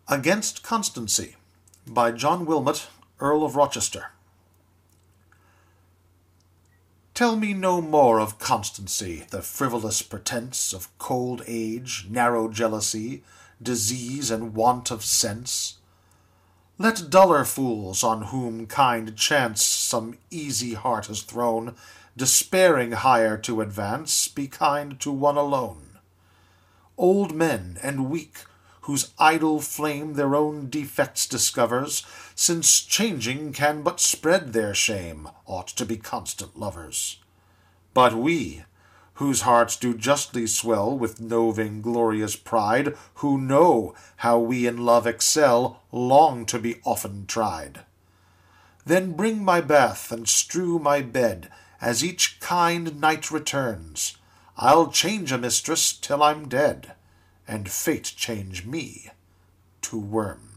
Against Constancy by John Wilmot, Earl of Rochester. Tell me no more of constancy, the frivolous pretence of cold age, narrow jealousy, disease, and want of sense. Let duller fools, on whom kind chance some easy heart has thrown, despairing higher to advance, be kind to one alone. Old men and weak, whose idle flame their own defects discovers, since changing can but spread their shame, ought to be constant lovers. But we, whose hearts do justly swell with no vainglorious pride, who know how we in love excel, long to be often tried. Then bring my bath and strew my bed, as each kind night returns. I'll change a mistress till I'm dead, and fate change me to worms.